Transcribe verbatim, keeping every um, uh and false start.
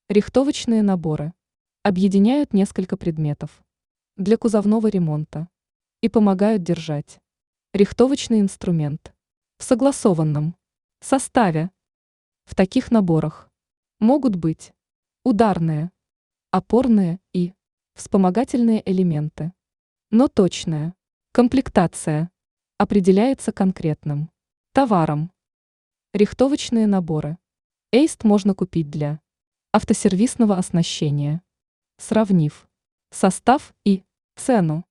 Рихтовочные наборы объединяют несколько предметов для кузовного ремонта и помогают держать рихтовочный инструмент в согласованном составе. В таких наборах могут быть ударные, опорные и вспомогательные элементы, но точная комплектация определяется конкретным товаром. Рихтовочные наборы эйст можно купить для автосервисного оснащения, сравнив состав и цену.